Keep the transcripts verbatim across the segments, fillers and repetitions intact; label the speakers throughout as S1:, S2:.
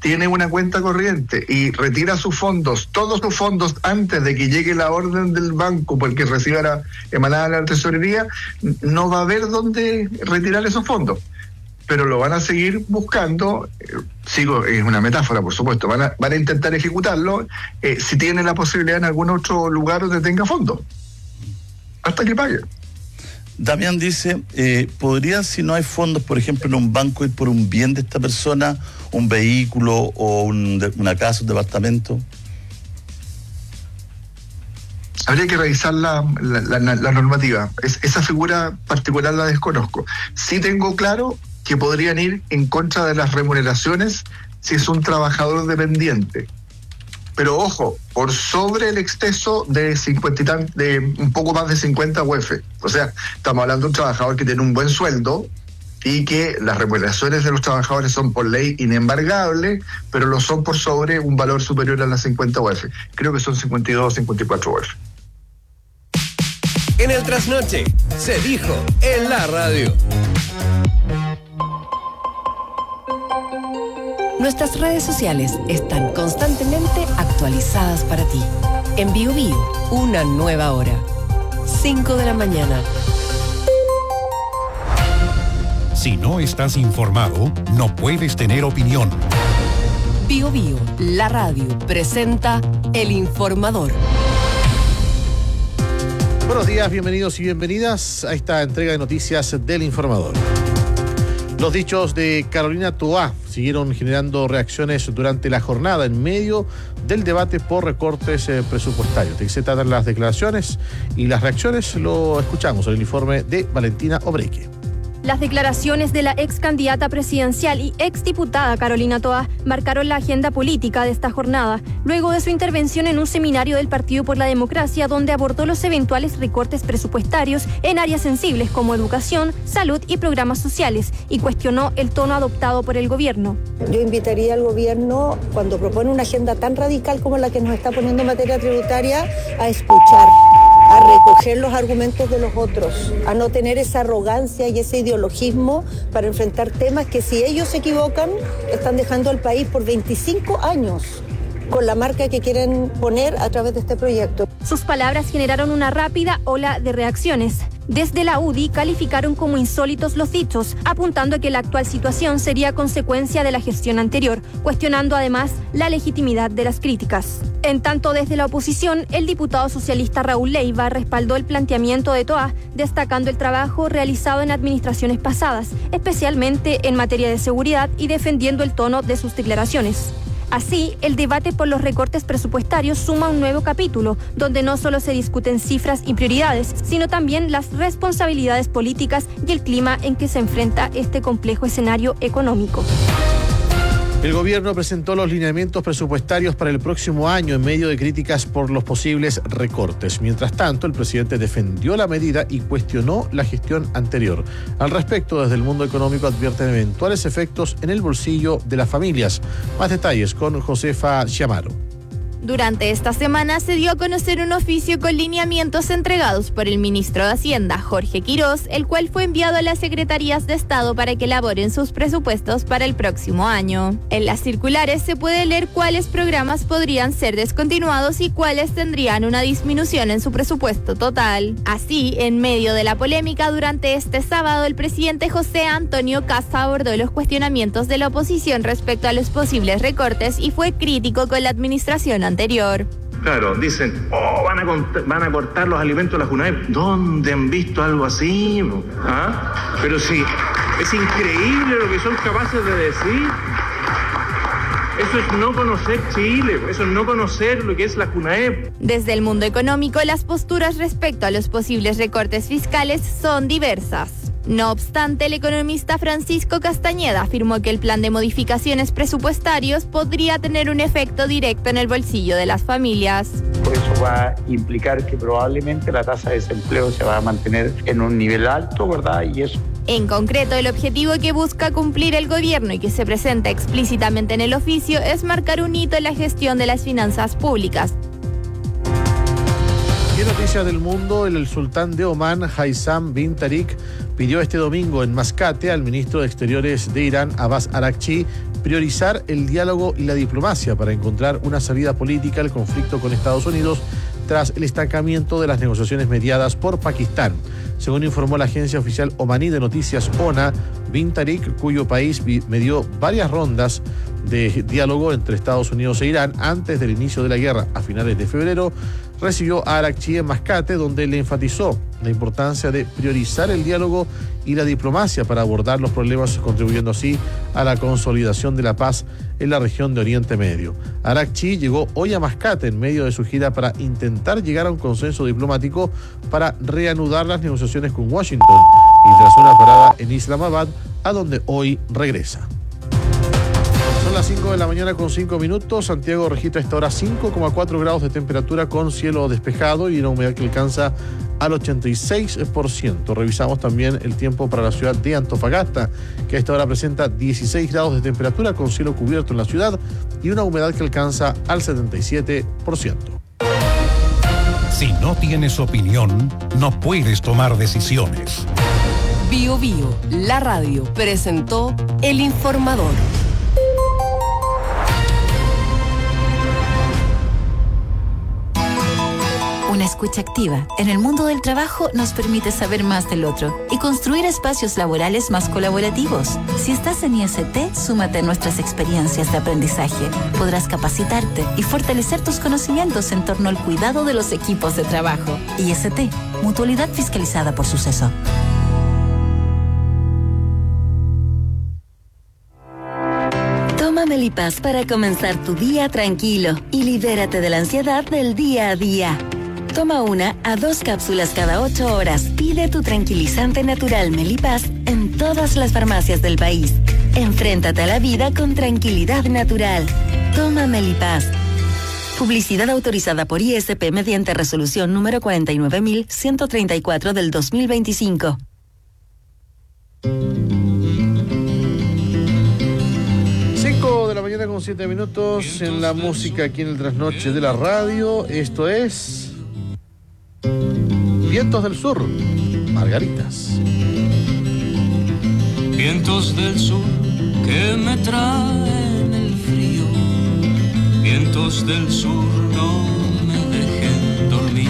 S1: tiene una cuenta corriente y retira sus fondos, todos sus fondos, antes de que llegue la orden del banco porque reciba la emanada de la tesorería, no va a haber dónde retirar esos fondos. Pero lo van a seguir buscando, eh, sigo, es una metáfora, por supuesto, van a, van a intentar ejecutarlo eh, si tienen la posibilidad en algún otro lugar donde tenga fondos, hasta que pague.
S2: Damián dice, eh, ¿podría, si no hay fondos, por ejemplo, en un banco, ir por un bien de esta persona, un vehículo o un, de, una casa, un departamento?
S1: Habría que revisar la, la, la, la normativa. Es, esa figura particular la desconozco. Sí tengo claro que podrían ir en contra de las remuneraciones si es un trabajador dependiente. Pero ojo, por sobre el exceso de cincuenta y tan, de un poco más de cincuenta U F. O sea, estamos hablando de un trabajador que tiene un buen sueldo y que las remuneraciones de los trabajadores son por ley inembargables, pero lo son por sobre un valor superior a las cincuenta U F. Creo que son cincuenta y dos o cincuenta y cuatro U F.
S3: En el trasnoche se dijo en la radio.
S4: Nuestras redes sociales están constantemente actualizadas para ti. En Bio Bio, una nueva hora. cinco de la mañana.
S5: Si no estás informado, no puedes tener opinión.
S4: Bio Bio, la radio, presenta El Informador.
S6: Buenos días, bienvenidos y bienvenidas a esta entrega de noticias del Informador. Los dichos de Carolina Toá siguieron generando reacciones durante la jornada en medio del debate por recortes eh, presupuestarios. ¿De qué se tratan las declaraciones y las reacciones? Lo escuchamos en el informe de Valentina Obreque.
S7: Las declaraciones de la ex candidata presidencial y ex diputada Carolina Toá marcaron la agenda política de esta jornada, luego de su intervención en un seminario del Partido por la Democracia, donde abordó los eventuales recortes presupuestarios en áreas sensibles como educación, salud y programas sociales, y cuestionó el tono adoptado por el gobierno.
S8: Yo invitaría al gobierno, cuando propone una agenda tan radical como la que nos está poniendo en materia tributaria, a escuchar, a recoger los argumentos de los otros, a no tener esa arrogancia y ese ideologismo para enfrentar temas que, si ellos se equivocan, están dejando al país por veinticinco años con la marca que quieren poner a través de este proyecto.
S7: Sus palabras generaron una rápida ola de reacciones. Desde la U D I calificaron como insólitos los dichos, apuntando a que la actual situación sería consecuencia de la gestión anterior, cuestionando además la legitimidad de las críticas. En tanto, desde la oposición, el diputado socialista Raúl Leiva respaldó el planteamiento de Toá, destacando el trabajo realizado en administraciones pasadas, especialmente en materia de seguridad, y defendiendo el tono de sus declaraciones. Así, el debate por los recortes presupuestarios suma un nuevo capítulo, donde no solo se discuten cifras y prioridades, sino también las responsabilidades políticas y el clima en que se enfrenta este complejo escenario económico.
S6: El gobierno presentó los lineamientos presupuestarios para el próximo año en medio de críticas por los posibles recortes. Mientras tanto, el presidente defendió la medida y cuestionó la gestión anterior. Al respecto, desde el mundo económico advierten eventuales efectos en el bolsillo de las familias. Más detalles con Josefa Chiamaro.
S9: Durante esta semana se dio a conocer un oficio con lineamientos entregados por el ministro de Hacienda, Jorge Quirós, el cual fue enviado a las secretarías de Estado para que elaboren sus presupuestos para el próximo año. En las circulares se puede leer cuáles programas podrían ser descontinuados y cuáles tendrían una disminución en su presupuesto total. Así, en medio de la polémica durante este sábado, el presidente José Antonio Kast abordó los cuestionamientos de la oposición respecto a los posibles recortes y fue crítico con la administración anterior.
S10: Claro, dicen, oh, van a, cont- van a cortar los alimentos de la JUNAEP. ¿Dónde han visto algo así? ¿Ah? Pero sí, es increíble lo que son capaces de decir. Eso es no conocer Chile, eso es no conocer lo que es la JUNAEP.
S9: Desde el mundo económico, las posturas respecto a los posibles recortes fiscales son diversas. No obstante, el economista Francisco Castañeda afirmó que el plan de modificaciones presupuestarios podría tener un efecto directo en el bolsillo de las familias.
S11: Eso va a implicar que probablemente la tasa de desempleo se va a mantener en un nivel alto, ¿verdad? Y eso.
S9: En concreto, el objetivo que busca cumplir el gobierno y que se presenta explícitamente en el oficio es marcar un hito en la gestión de las finanzas públicas.
S6: Y en noticias del mundo, el sultán de Omán, Haitham bin Tariq, pidió este domingo en Mascate al ministro de Exteriores de Irán, Abbas Araghchi, priorizar el diálogo y la diplomacia para encontrar una salida política al conflicto con Estados Unidos tras el estancamiento de las negociaciones mediadas por Pakistán. Según informó la agencia oficial omaní de noticias ONA, Bin Tariq, cuyo país medió varias rondas de diálogo entre Estados Unidos e Irán antes del inicio de la guerra a finales de febrero, recibió a Arakchi en Mascate, donde le enfatizó la importancia de priorizar el diálogo y la diplomacia para abordar los problemas, contribuyendo así a la consolidación de la paz en la región de Oriente Medio. Arakchi llegó hoy a Mascate en medio de su gira para intentar llegar a un consenso diplomático para reanudar las negociaciones con Washington y tras una parada en Islamabad, a donde hoy regresa. Son las cinco de la mañana con cinco minutos. Santiago registra a esta hora cinco coma cuatro grados de temperatura con cielo despejado y una humedad que alcanza al ochenta y seis por ciento. Revisamos también el tiempo para la ciudad de Antofagasta, que a esta hora presenta dieciséis grados de temperatura con cielo cubierto en la ciudad y una humedad que alcanza al setenta y siete por ciento.
S5: Si no tienes opinión, no puedes tomar decisiones.
S4: Bio Bio, la radio, presentó El Informador.
S12: Una escucha activa en el mundo del trabajo nos permite saber más del otro y construir espacios laborales más colaborativos. Si estás en I S T, súmate a nuestras experiencias de aprendizaje. Podrás capacitarte y fortalecer tus conocimientos en torno al cuidado de los equipos de trabajo. I S T, mutualidad fiscalizada por Suceso.
S13: Toma Melipaz para comenzar tu día tranquilo y libérate de la ansiedad del día a día. Toma una a dos cápsulas cada ocho horas. Pide tu tranquilizante natural Melipaz en todas las farmacias del país. Enfréntate a la vida con tranquilidad natural. Toma Melipaz. Publicidad autorizada por I S P mediante resolución número cuarenta y nueve mil ciento treinta y cuatro del dos mil veinticinco.
S6: cinco de la mañana con siete minutos en la música aquí en el Trasnoche de la radio. Esto es Vientos del Sur, Margaritas.
S14: Vientos del sur que me traen el frío, vientos del sur no me dejen dormir,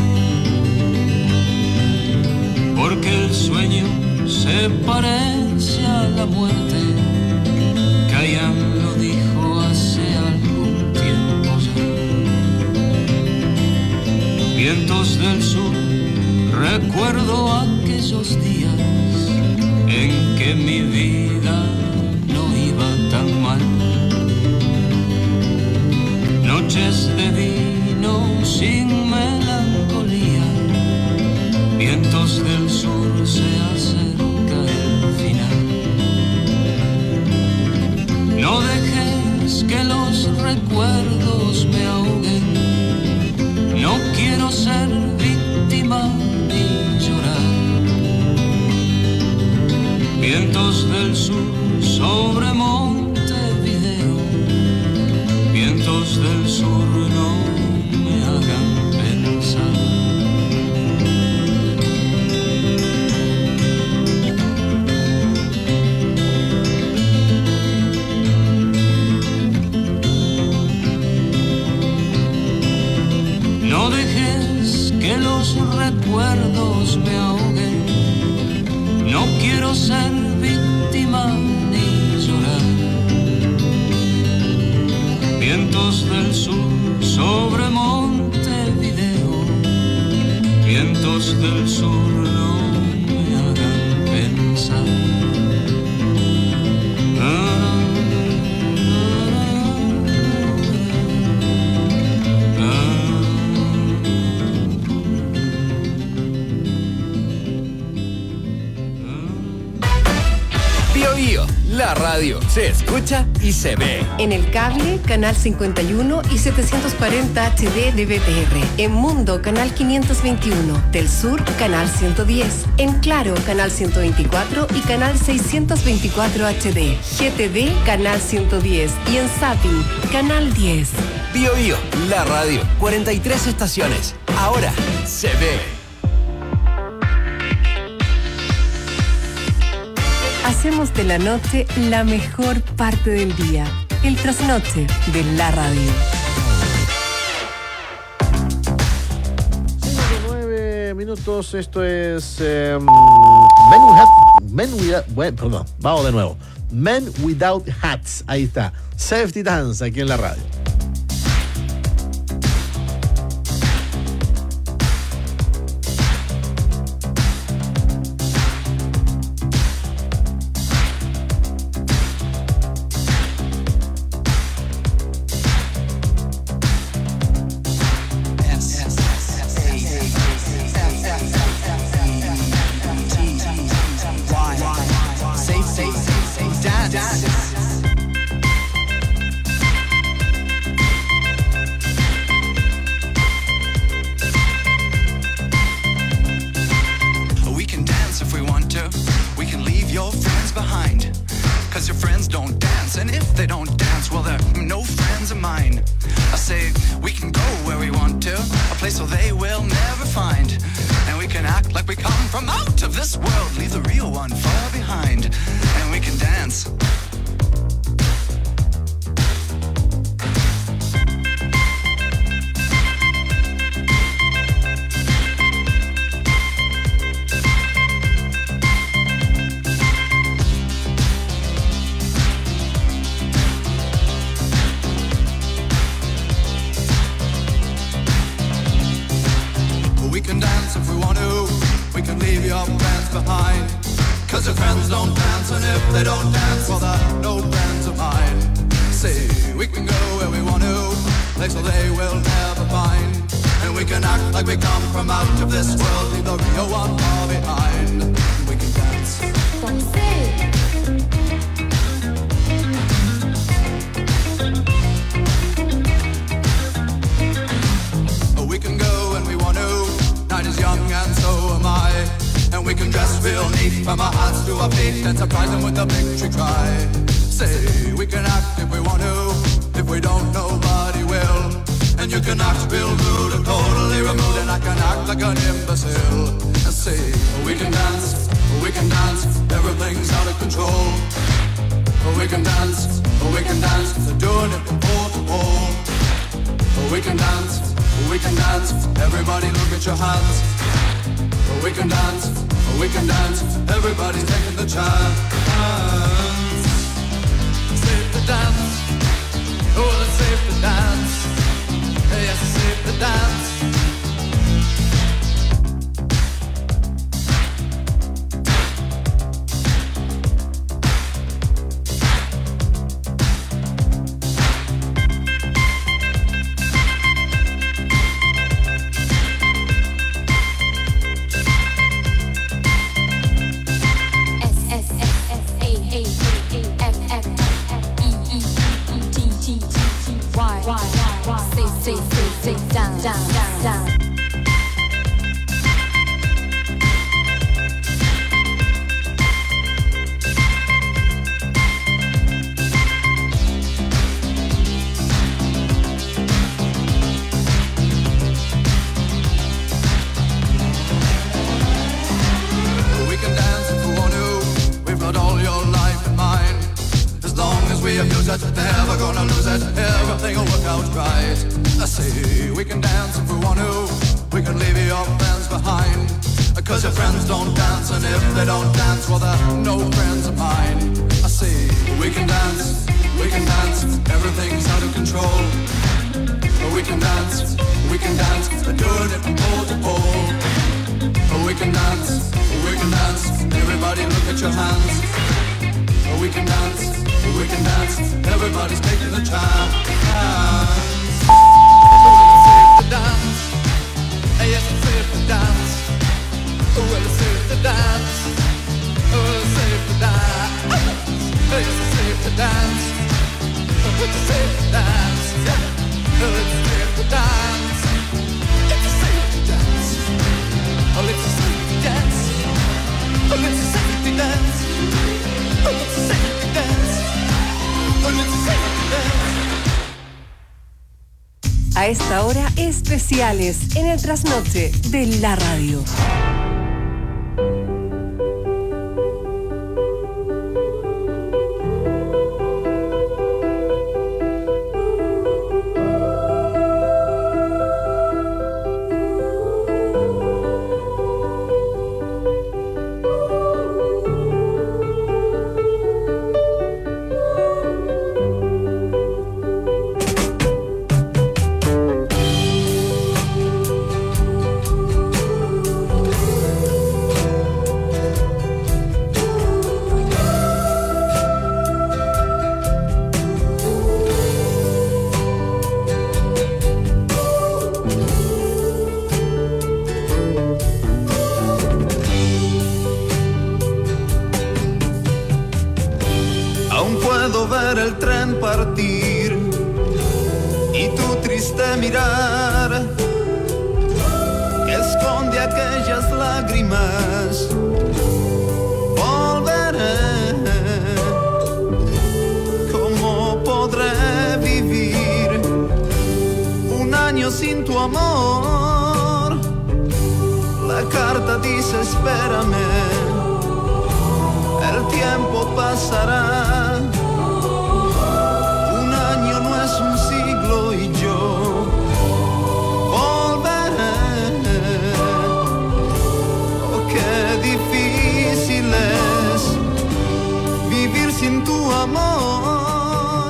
S14: porque el sueño se parece a la muerte, Chayanne lo dijo hace algún tiempo ya. Vientos del sur, recuerdo aquellos días en que mi vida no iba tan mal. Noches de vino sin melancolía, vientos del sur, se acerca el final. No dejes que los recuerdos me ahoguen, no quiero ser víctima ni llorar. Vientos del sur sobre Montevideo, vientos del sur no me hagan pensar. No dejes que los recuerdos me ahoguen, no quiero ser víctima ni llorar. Vientos del sur sobre Montevideo, vientos del sur no me hagan pensar. Ah,
S3: la radio se escucha y se ve.
S4: En el cable, canal cincuenta y uno y setecientos cuarenta H D de B T R. En Mundo, canal quinientos veintiuno. Del Sur, canal ciento diez. En Claro, canal ciento veinticuatro y canal seiscientos veinticuatro H D. G T V, canal ciento diez. Y en Zapping, canal diez.
S3: Bio Bio, la radio. cuarenta y tres estaciones. Ahora se ve.
S4: Hacemos de la noche la mejor parte del día. El trasnoche de la radio.
S6: nueve minutos, esto es eh, Men Without, Men Without, bueno, perdón, vamos de nuevo. Men Without Hats, ahí está. Safety Dance aquí en la radio.
S4: A esta hora, especiales en el trasnoche de la radio.
S15: triste mirar que esconde aquellas lágrimas. Volveré, ¿cómo podré vivir un año sin tu amor? La carta dice espérame, el tiempo pasará. Un año no es un siglo y yo volveré. Oh, qué difícil es vivir sin tu amor.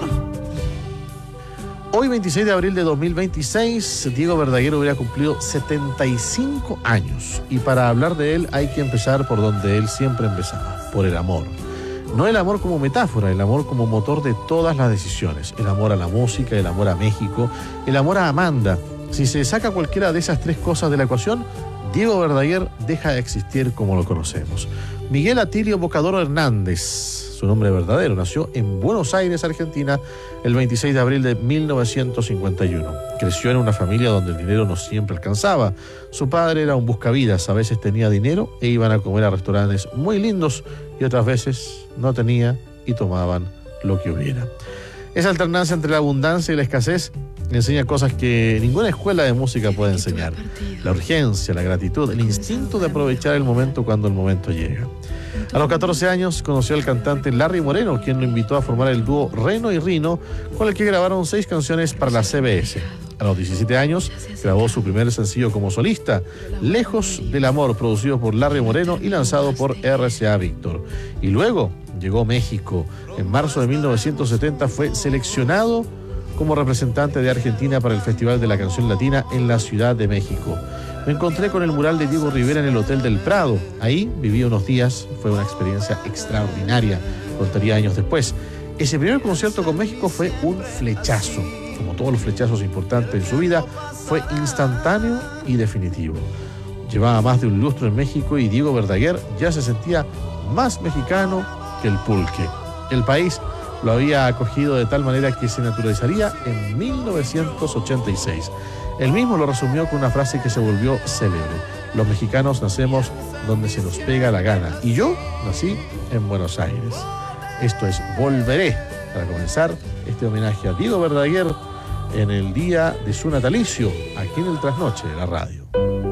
S6: Hoy, veintiséis de abril de dos mil veintiséis, Diego Verdaguer hubiera cumplido setenta y cinco años. Y para hablar de él hay que empezar por donde él siempre empezaba, por el amor. No el amor como metáfora, el amor como motor de todas las decisiones. El amor a la música, el amor a México, el amor a Amanda. Si se saca cualquiera de esas tres cosas de la ecuación, Diego Verdaguer deja de existir como lo conocemos. Miguel Atilio Bocadoro Hernández, su nombre verdadero, nació en Buenos Aires, Argentina, el veintiséis de abril de mil novecientos cincuenta y uno. Creció en una familia donde el dinero no siempre alcanzaba. Su padre era un buscavidas, a veces tenía dinero e iban a comer a restaurantes muy lindos y otras veces no tenía y tomaban lo que hubiera. Esa alternancia entre la abundancia y la escasez enseña cosas que ninguna escuela de música puede enseñar. La urgencia, la gratitud, el instinto de aprovechar el momento cuando el momento llega. A los catorce años conoció al cantante Larry Moreno, quien lo invitó a formar el dúo Reno y Rino, con el que grabaron seis canciones para la C B S. A los diecisiete años grabó su primer sencillo como solista, Lejos del Amor, producido por Larry Moreno y lanzado por R C A Víctor. Y luego llegó México. En marzo de mil novecientos setenta fue seleccionado como representante de Argentina para el Festival de la Canción Latina en la Ciudad de México. Me encontré con el mural de Diego Rivera en el Hotel del Prado. Ahí viví unos días, fue una experiencia extraordinaria, contaría años después. Ese primer concierto con México fue un flechazo. Como todos los flechazos importantes en su vida, fue instantáneo y definitivo. Llevaba más de un lustro en México y Diego Verdaguer ya se sentía más mexicano que el pulque. El país lo había acogido de tal manera que se naturalizaría en mil novecientos ochenta y seis. Él mismo lo resumió con una frase que se volvió célebre: los mexicanos nacemos donde se nos pega la gana, y yo nací en Buenos Aires. Esto es Volveré, para comenzar este homenaje a Diego Verdaguer en el día de su natalicio, aquí en el Trasnoche de la radio.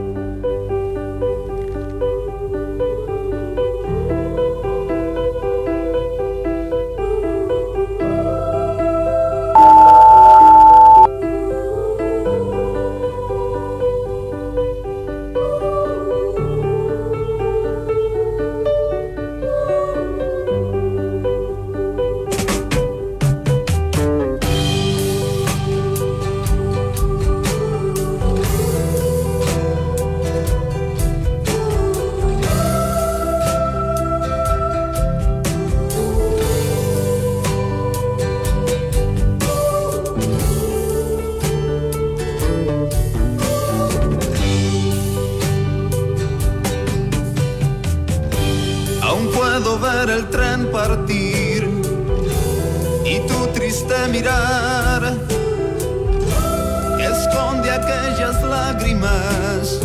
S15: El tren partir y tu triste mirar que esconde aquellas lágrimas.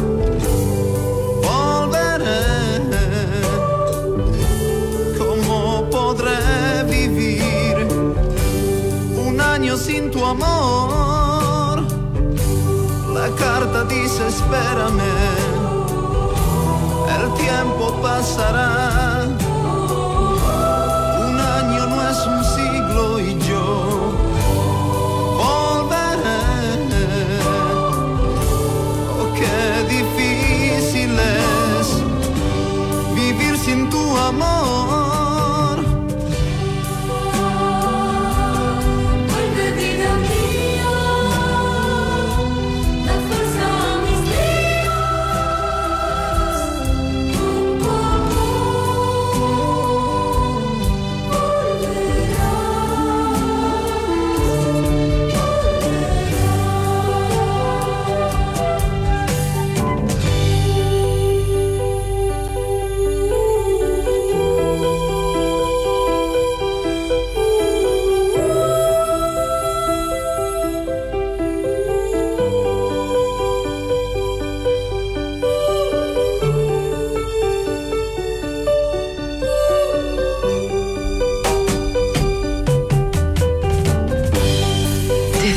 S15: Volveré, ¿cómo podré vivir un año sin tu amor? La carta dice espérame, el tiempo pasará. Un siglo y yo volveré. Oh, qué difícil es vivir sin tu amor.
S16: Vuelve, vida mía, da fuerza a mis días. Poco a poco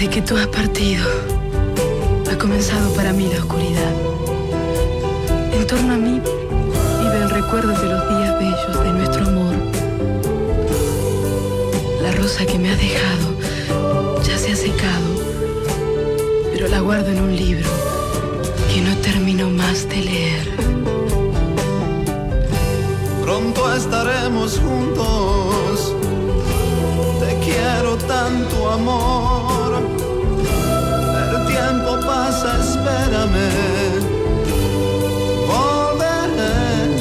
S17: Desde que tú has partido, ha comenzado para mí la oscuridad. En torno a mí viven recuerdos de los días bellos de nuestro amor. La rosa que me has dejado ya se ha secado, pero la guardo en un libro que no termino más de leer.
S15: Pronto estaremos juntos. Te quiero tanto, amor. El tiempo pasa, espérame. Volveré.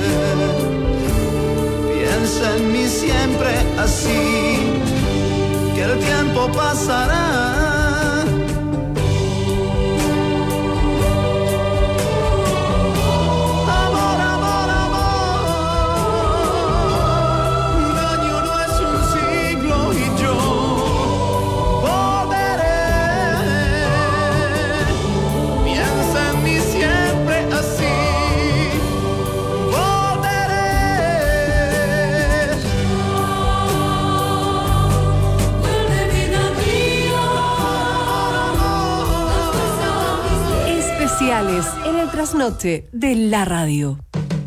S15: Piensa en mí siempre así, que el tiempo pasará.
S4: En el trasnoche de la radio.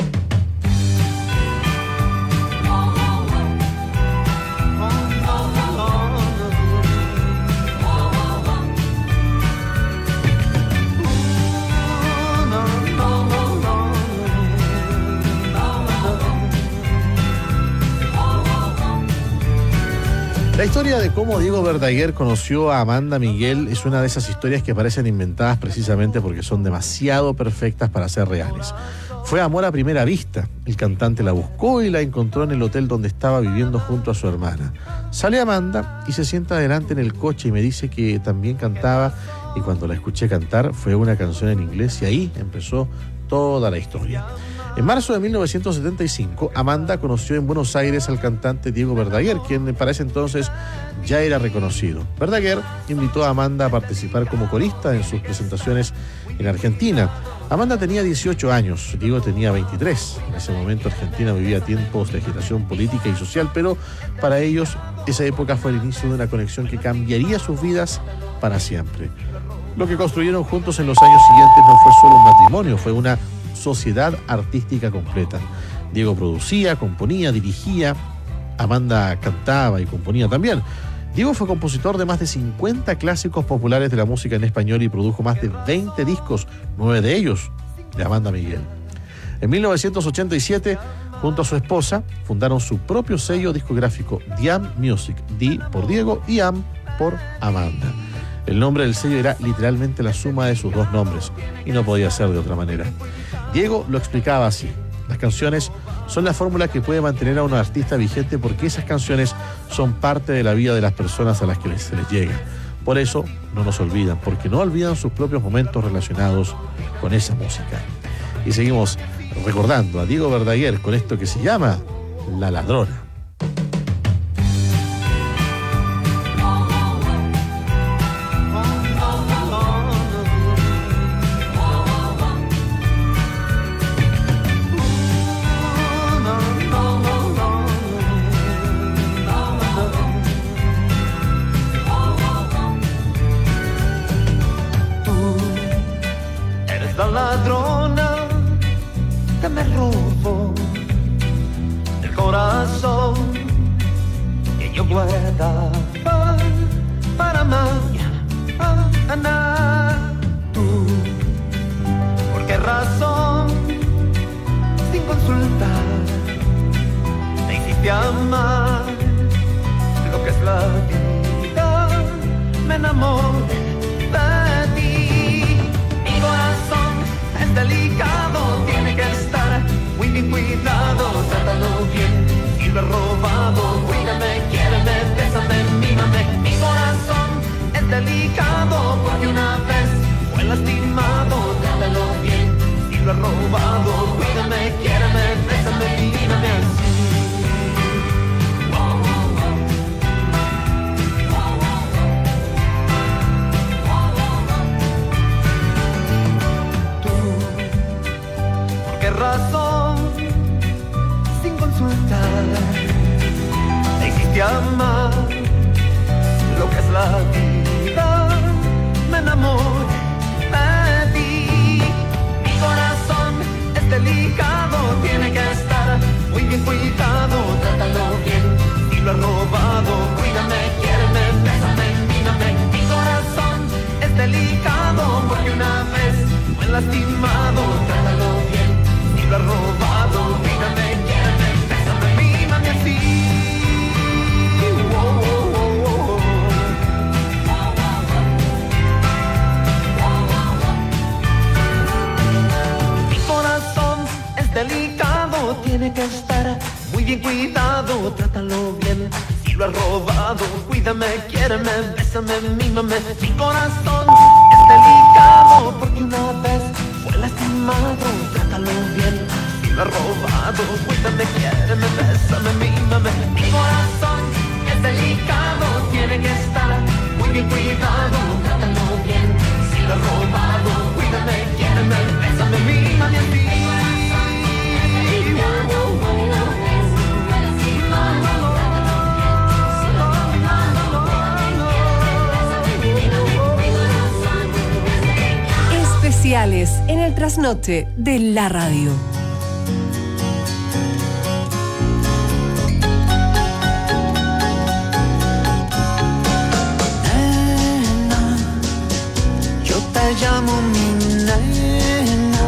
S6: La historia de cómo Diego Verdaguer conoció a Amanda Miguel es una de esas historias que parecen inventadas precisamente porque son demasiado perfectas para ser reales. Fue amor a primera vista. El cantante la buscó y la encontró en el hotel donde estaba viviendo junto a su hermana. Sale Amanda y se sienta adelante en el coche y me dice que también cantaba, y cuando la escuché cantar fue una canción en inglés y ahí empezó toda la historia. En marzo de mil novecientos setenta y cinco, Amanda conoció en Buenos Aires al cantante Diego Verdaguer, quien para ese entonces ya era reconocido. Verdaguer invitó a Amanda a participar como corista en sus presentaciones en Argentina. Amanda tenía dieciocho años, Diego tenía veintitrés. En ese momento Argentina vivía tiempos de agitación política y social, pero para ellos esa época fue el inicio de una conexión que cambiaría sus vidas para siempre. Lo que construyeron juntos en los años siguientes no fue solo un matrimonio, fue una sociedad artística completa. Diego producía, componía, dirigía. Amanda cantaba y componía también. Diego fue compositor de más de cincuenta clásicos populares de la música en español y produjo más de veinte discos, nueve de ellos de Amanda Miguel. En mil novecientos ochenta y siete, junto a su esposa, fundaron su propio sello discográfico, Diam Music, Di por Diego y Am por Amanda. El nombre del sello era literalmente la suma de sus dos nombres y no podía ser de otra manera. Diego lo explicaba así: las canciones son la fórmula que puede mantener a un artista vigente porque esas canciones son parte de la vida de las personas a las que se les llega. Por eso no nos olvidan, porque no olvidan sus propios momentos relacionados con esa música. Y seguimos recordando a Diego Verdaguer con esto que se llama La Ladrona.
S15: Para mañana, tú, ¿por qué razón, sin consultar, te hiciste amar lo que es la vida? Me enamoré de ti. Mi corazón es delicado, tiene que estar muy bien cuidado. Trátalo bien, si lo he robado, cuídame, quiéreme, bésame, mímame. Mi corazón es delicado porque una vez fue lastimado. Trátalo bien, si lo he robado, cuídame, quiéreme, bésame, mímame así. ¿Por qué razón, sin consultar, te hiciste amar lo que es la vida? lastimado, trátalo bien. Si lo has robado, cuídame, quiéreme, bésame, mímame así. Oh, oh, oh, oh. Mi corazón es delicado, tiene que estar muy bien cuidado, trátalo bien. Si lo has robado, cuídame, quiéreme, bésame, mímame. Mi corazón es delicado porque una vez fue lastimado, trátalo bien. Si lo has robado, cuídame, quiéreme, bésame, mímame. Mi corazón es delicado, tiene que estar muy bien cuidado, trátalo bien. Si lo has robado, cuídame, quiéreme, bésame, mímame a ti.
S4: Especiales en el trasnoche de la radio.
S15: Nena, yo te llamo mi nena,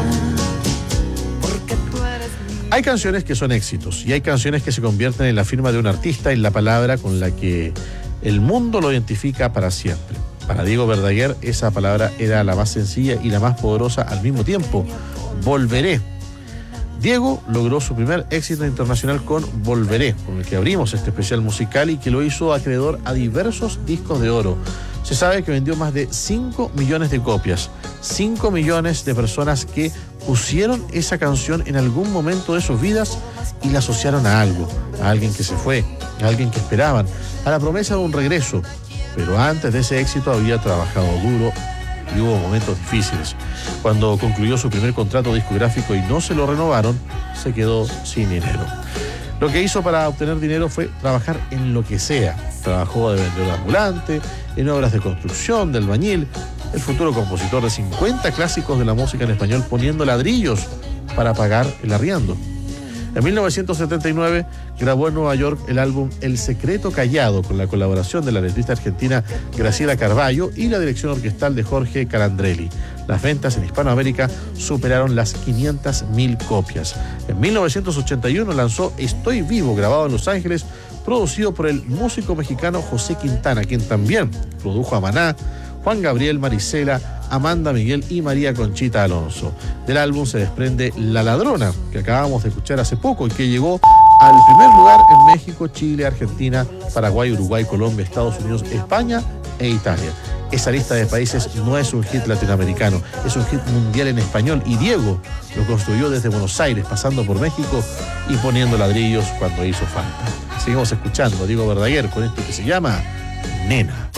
S15: porque tú eres mi...
S6: Hay canciones que son éxitos y hay canciones que se convierten en la firma de un artista, en la palabra con la que el mundo lo identifica para siempre. Para Diego Verdaguer, esa palabra era la más sencilla y la más poderosa al mismo tiempo. Volveré. Diego logró su primer éxito internacional con Volveré, con el que abrimos este especial musical y que lo hizo acreedor a diversos discos de oro. Se sabe que vendió más de cinco millones de copias. cinco millones de personas que pusieron esa canción en algún momento de sus vidas y la asociaron a algo, a alguien que se fue, a alguien que esperaban, a la promesa de un regreso. Pero antes de ese éxito había trabajado duro y hubo momentos difíciles. Cuando concluyó su primer contrato discográfico y no se lo renovaron, se quedó sin dinero. Lo que hizo para obtener dinero fue trabajar en lo que sea. Trabajó de vendedor ambulante, en obras de construcción, de albañil. El futuro compositor de cincuenta clásicos de la música en español poniendo ladrillos para pagar el arriendo. En mil novecientos setenta y nueve grabó en Nueva York el álbum El Secreto Callado con la colaboración de la letrista argentina Graciela Carballo y la dirección orquestal de Jorge Calandrelli. Las ventas en Hispanoamérica superaron las quinientas mil copias. En mil novecientos ochenta y uno lanzó Estoy Vivo, grabado en Los Ángeles, producido por el músico mexicano José Quintana, quien también produjo a Maná, Juan Gabriel, Marisela, Amanda Miguel y María Conchita Alonso. Del álbum se desprende La Ladrona, que acabamos de escuchar hace poco y que llegó al primer lugar en México, Chile, Argentina, Paraguay, Uruguay, Colombia, Estados Unidos, España e Italia. Esa lista de países no es un hit latinoamericano, es un hit mundial en español y Diego lo construyó desde Buenos Aires, pasando por México y poniendo ladrillos cuando hizo falta. Seguimos escuchando a Diego Verdaguer con esto que se llama Nena.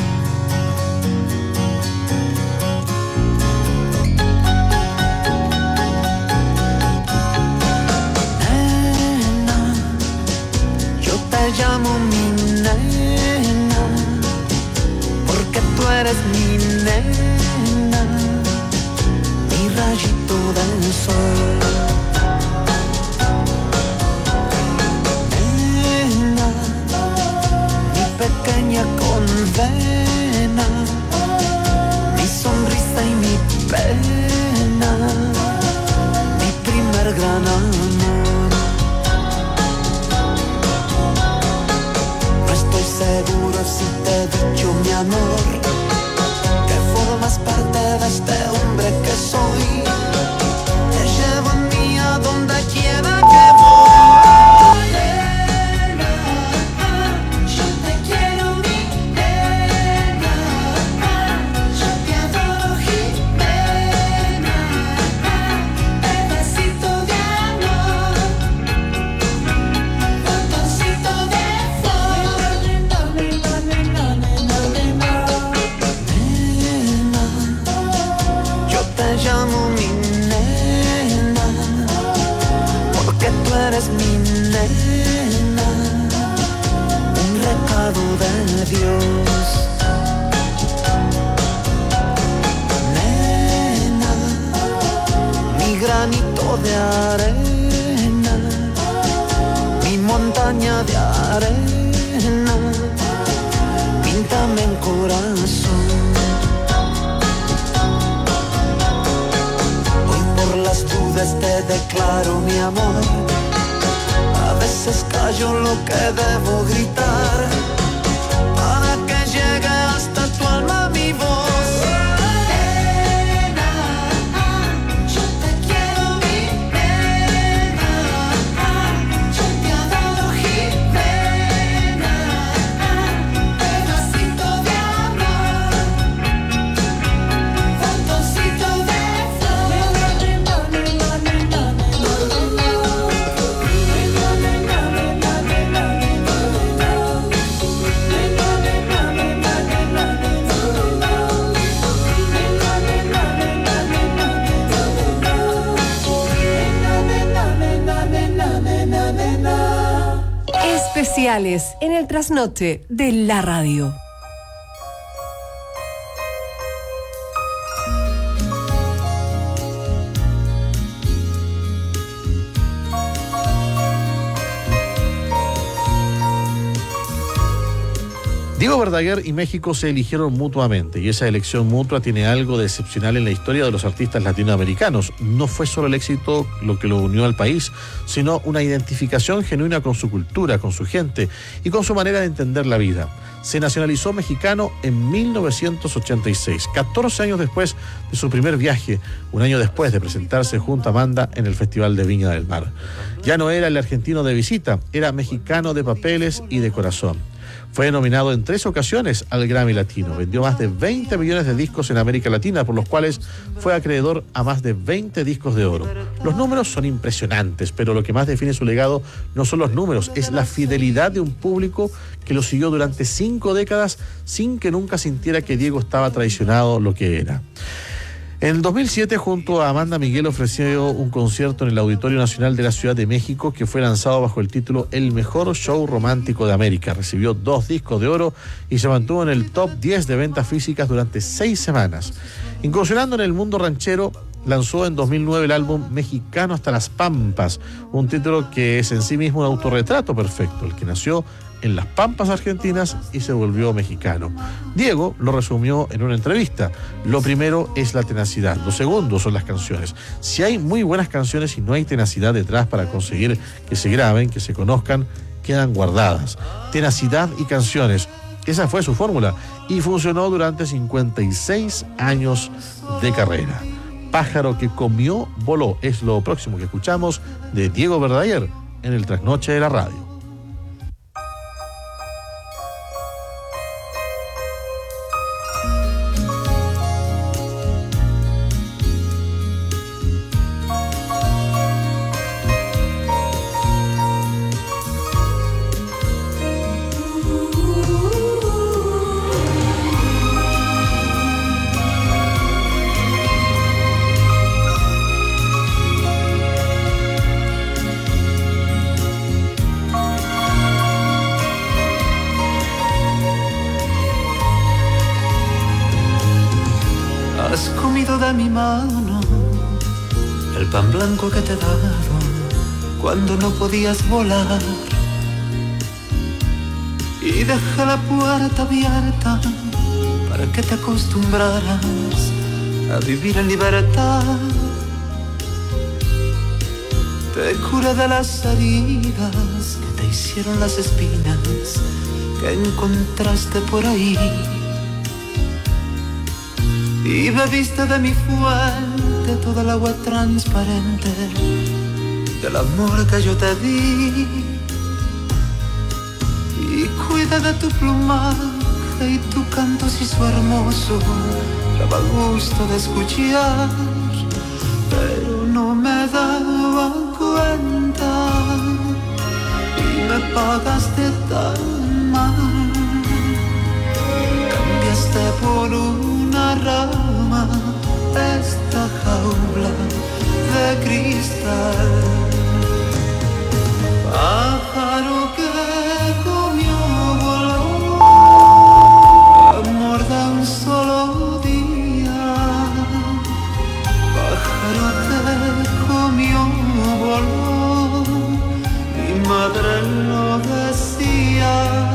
S15: Te llamo mi nena, porque tú eres mi nena, mi rayito del sol. Nena, mi pequeña condena, mi sonrisa y mi pena, mi primer gran amor. Seguro si te he dicho mi amor, que formas parte de este hombre que soy. Te llevo en mí a donde quiera que voy. Nena, yo te quiero mi nena, yo te adoro Jimena, pedacito de amor, botoncito de te llamo mi nena, porque tú eres mi nena, un recado de Dios. Nena, mi granito de arena, mi montaña de arena, píntame en corazón.
S18: declaro mi amor. A veces callo lo que debo gritar para que llegue hasta tu alma mi voz.
S4: Especiales en el trasnoche de la radio.
S6: Diego Verdaguer y México se eligieron mutuamente y esa elección mutua tiene algo de excepcional en la historia de los artistas latinoamericanos. No fue solo el éxito lo que lo unió al país, sino una identificación genuina con su cultura, con su gente y con su manera de entender la vida. Se nacionalizó mexicano en mil novecientos ochenta y seis, catorce años después de su primer viaje, un año después de presentarse junto a Amanda en el Festival de Viña del Mar. Ya no era el argentino de visita, era mexicano de papeles y de corazón. Fue nominado en tres ocasiones al Grammy Latino. Vendió más de veinte millones de discos en América Latina, por los cuales fue acreedor a más de veinte discos de oro. Los números son impresionantes, pero lo que más define su legado no son los números, es la fidelidad de un público que lo siguió durante cinco décadas sin que nunca sintiera que Diego estaba traicionado lo que era. En el dos mil siete, junto a Amanda Miguel, ofreció un concierto en el Auditorio Nacional de la Ciudad de México que fue lanzado bajo el título El Mejor Show Romántico de América. Recibió dos discos de oro y se mantuvo en el top diez de ventas físicas durante seis semanas. Incursionando en el mundo ranchero, lanzó en dos mil nueve el álbum Mexicano hasta las Pampas, un título que es en sí mismo un autorretrato perfecto, el que nació en las Pampas argentinas y se volvió mexicano. Diego lo resumió en una entrevista: lo primero es la tenacidad, lo segundo son las canciones. Si hay muy buenas canciones y no hay tenacidad detrás para conseguir que se graben, que se conozcan, quedan guardadas. Tenacidad y canciones, esa fue su fórmula y funcionó durante cincuenta y seis años de carrera. Pájaro que comió, voló, es lo próximo que escuchamos de Diego Verdaguer en el Trasnoche de la Radio.
S18: Has comido de mi mano el pan blanco que te he dado cuando no podías volar, y dejé la puerta abierta para que te acostumbraras a vivir en libertad. Te curé de las heridas que te hicieron las espinas que encontraste por ahí, y bebiste de mi fuente toda el agua transparente del amor que yo te di, y cuida de tu plumaje y tu canto si su hermoso daba gusto de escuchar, pero no me daba cuenta y me pagaste tan mal. Cambiaste por una rama esta jaula de cristal. Pájaro que comió, voló, amor de un solo día. Pájaro que comió, voló, mi madre lo decía.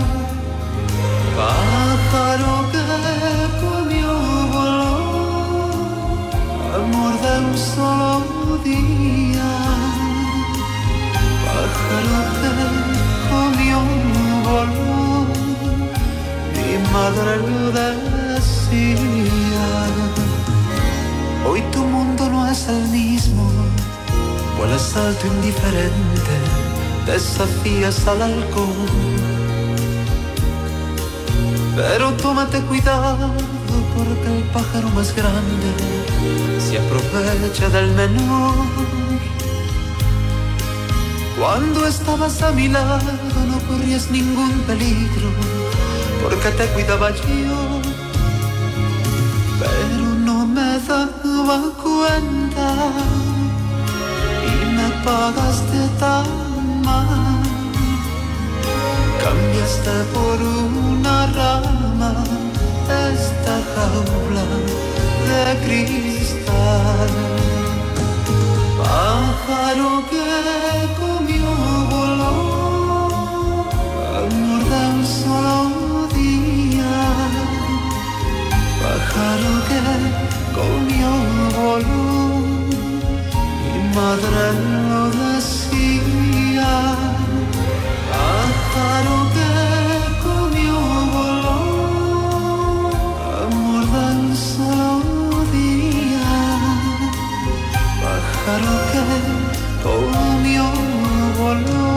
S18: Pájaro que comió, voló, amor de un solo día. voló. Mi madre lo decía. Hoy tu mundo no es el mismo. Vuelas alto indiferente, desafías al alcohol. Pero tómate cuidado, porque el pájaro más grande se aprovecha del menor. Cuando estabas a mi lado no corrías ningún peligro, porque te cuidaba yo. Pero no me daba cuenta y me pagaste tan mal. Cambiaste por una rama esta jaula de cristal. Pájaro que comió voló, amor de un solo día. Pájaro que comió voló, mi madre lo decía. Pájaro que comió voló, amor de un solo día. Pájaro que comió voló,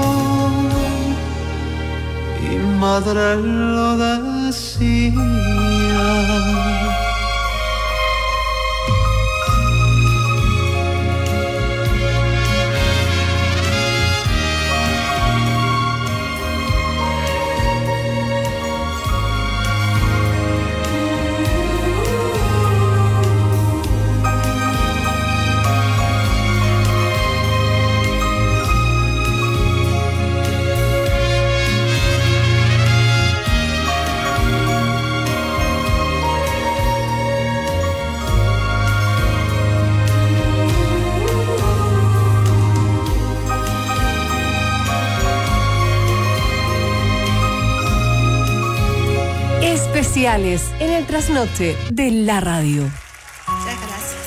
S18: mi madre lo decía.
S4: Especiales en el trasnoche de la radio.
S19: Muchas gracias.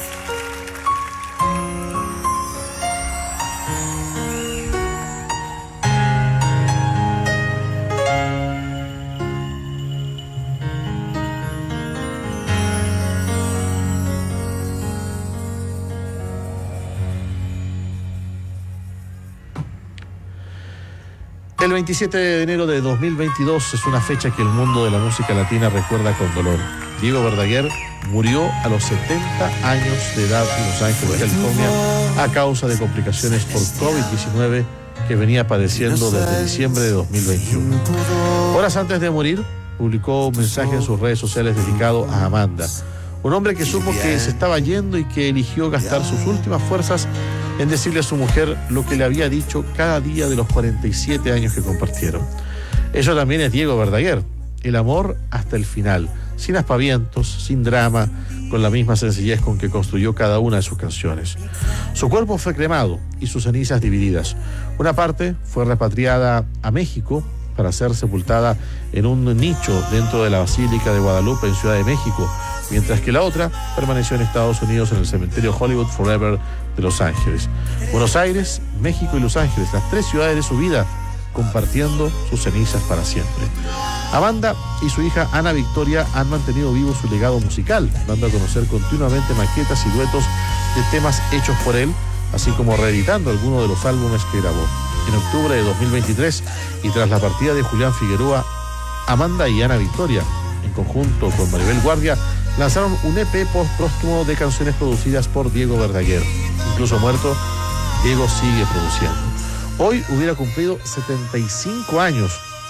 S6: El veintisiete de enero de dos mil veintidós es una fecha que el mundo de la música latina recuerda con dolor. Diego Verdaguer murió a los setenta años de edad en Los Ángeles, California, a causa de complicaciones por COVID diecinueve que venía padeciendo desde diciembre de dos mil veintiuno. Horas antes de morir, publicó un mensaje en sus redes sociales dedicado a Amanda, un hombre que supo que se estaba yendo y que eligió gastar sus últimas fuerzas en decirle a su mujer lo que le había dicho cada día de los cuarenta y siete años que compartieron. Eso también es Diego Verdaguer, el amor hasta el final, sin aspavientos, sin drama, con la misma sencillez con que construyó cada una de sus canciones. Su cuerpo fue cremado y sus cenizas divididas. Una parte fue repatriada a México para ser sepultada en un nicho dentro de la Basílica de Guadalupe en Ciudad de México, mientras que la otra permaneció en Estados Unidos en el cementerio Hollywood Forever de Los Ángeles. Buenos Aires, México y Los Ángeles, las tres ciudades de su vida, compartiendo sus cenizas para siempre. Amanda y su hija Ana Victoria han mantenido vivo su legado musical, dando a conocer continuamente maquetas y duetos de temas hechos por él, así como reeditando algunos de los álbumes que grabó. En octubre de dos mil veintitrés, y tras la partida de Julián Figueroa, Amanda y Ana Victoria, en conjunto con Maribel Guardia, lanzaron un E P póstumo de canciones producidas por Diego Verdaguer. Incluso muerto, Diego sigue produciendo. Hoy hubiera cumplido setenta y cinco años.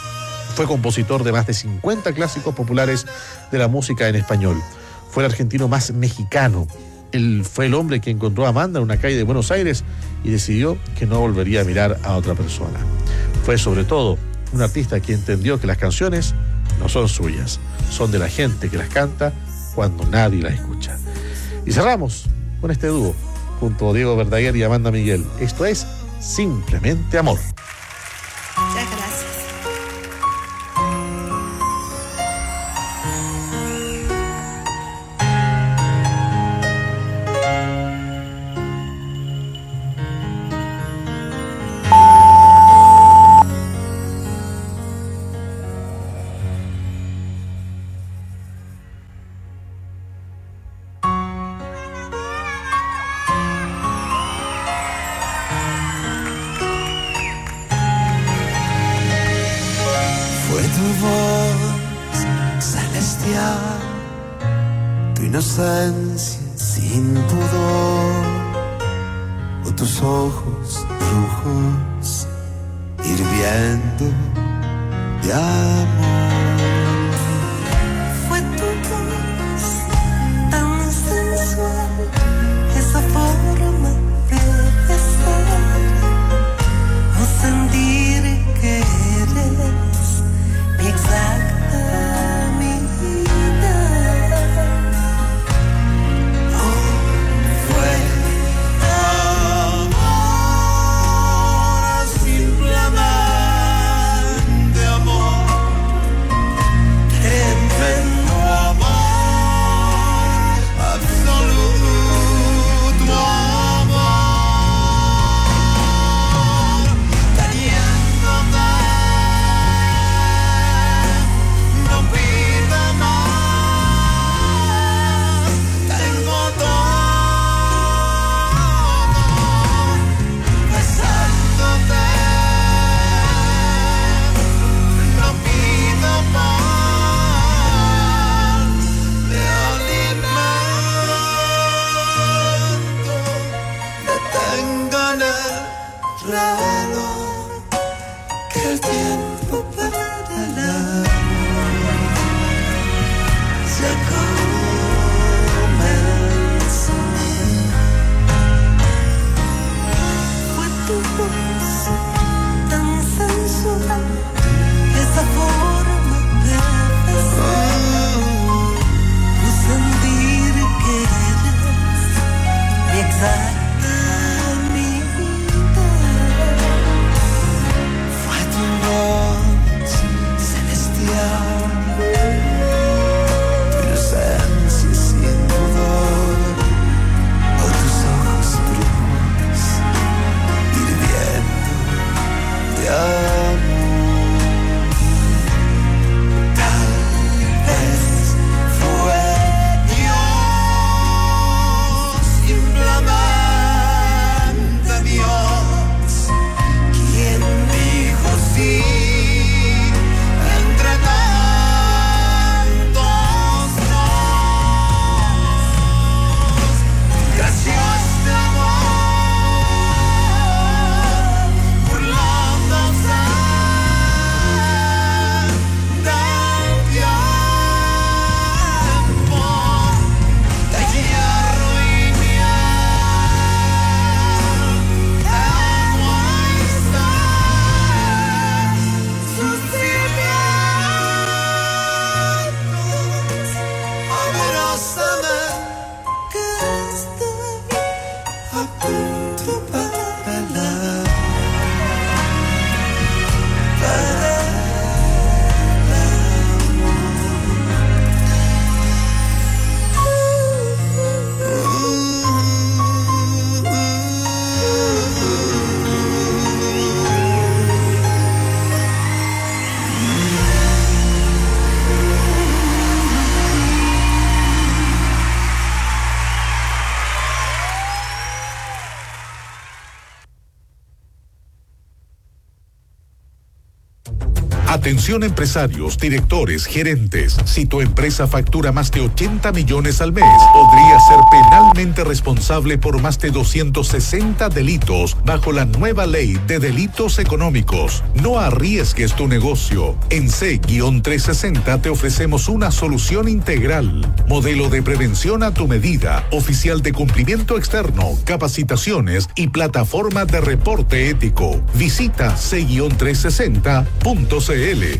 S6: Fue compositor de más de cincuenta clásicos populares de la música en español. Fue el argentino más mexicano. Él fue el hombre que encontró a Amanda en una calle de Buenos Aires y decidió que no volvería a mirar a otra persona. Fue sobre todo un artista que entendió que las canciones no son suyas, son de la gente que las canta cuando nadie las escucha. Y cerramos con este dúo junto a Diego Verdaguer y Amanda Miguel. Esto es Simplemente Amor.
S19: Muchas gracias.
S18: inocencia sin pudor, o tus ojos rojos hirviendo de amor.
S16: Fue tu voz tan sensual, esa forma de besar, o sentir que eres mi exacta mitad. Oh, fue amor, simplemente amor, tremendo amor, absoluto amor, teniéndote, no pido más, tengo todo, besándote, no pido más, de alimento, detengo en el reloj, que el tiempo para el amor se comenzó. Fue tu voz tan sensual, esa forma de besar, o sentir que eres mi exacta mitad. Fue tu voz celestial, tu inocencia sin pudor, o tus ojos brujos hirviendo de amor. Tal vez fue Dios, simplemente Dios, quien dijo sí entre tantos nos. Gracias de amor, burlándose del tiempo de hierro y miel, de agua y sal, sus cimientos, abrázame, que estoy a punto para el amor, para el
S5: Atención empresarios, directores, gerentes. Si tu empresa factura más de ochenta millones al mes, podría ser penalmente responsable por más de doscientos sesenta delitos bajo la nueva ley de delitos económicos. No arriesgues tu negocio. En C trescientos sesenta te ofrecemos una solución integral. Modelo de prevención a tu medida, oficial de cumplimiento externo, capacitaciones y plataforma de reporte ético. Visita C trescientos sesenta punto c l.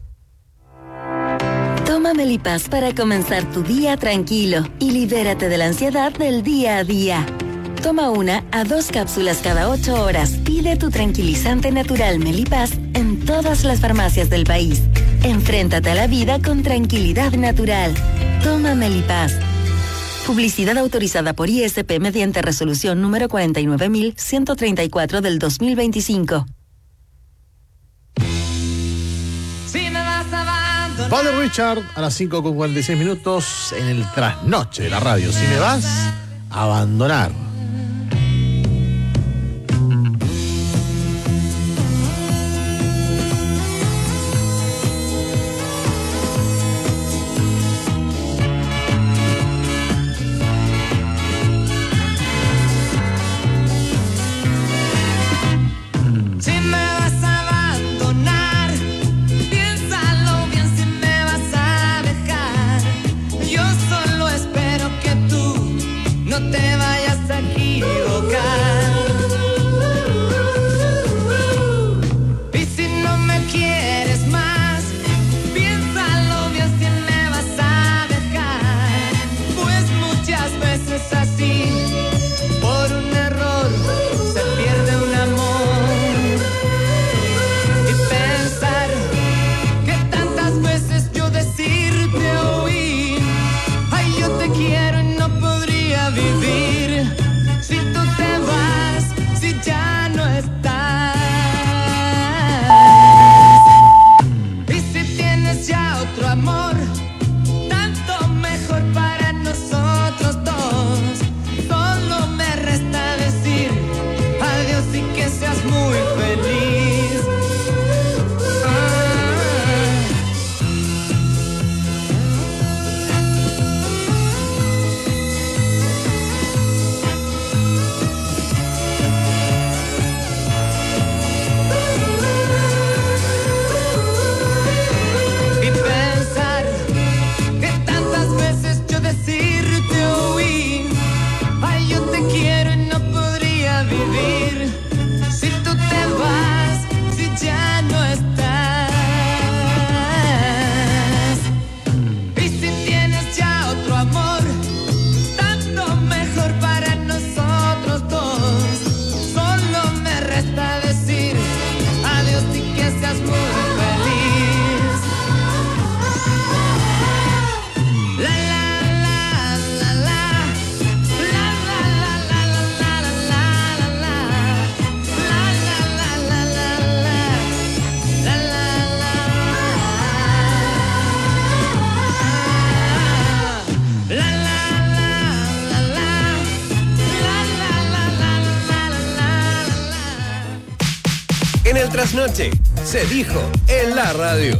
S13: Toma Melipaz para comenzar tu día tranquilo y libérate de la ansiedad del día a día. Toma una a dos cápsulas cada ocho horas. Pide tu tranquilizante natural Melipaz en todas las farmacias del país. Enfréntate a la vida con tranquilidad natural. Toma Melipaz. Publicidad autorizada por I S P mediante resolución número cuarenta y nueve mil ciento treinta y cuatro del dos mil veinticinco.
S6: Padre Richard a las cinco con cuarenta y seis minutos en el trasnoche de la radio. Si me vas a abandonar.
S16: vivir si tú te vas, si ya no estás. Y si tienes ya otro amor, tanto mejor para nosotros dos. Solo me resta decir adiós y que seas muy feliz. Y pensar que tantas veces yo decirte oí, ay, yo te quiero y no podría vivir si tú te vas, si ya no estás. Y si tienes ya otro amor, tanto mejor para nosotros dos. Solo me resta decir adiós y que seas muy feliz. La la la la la, la la la la la la la la la, la la la la la la, la la la, la la la la la, la la la la la.
S3: En el trasnoche se dijo en la radio.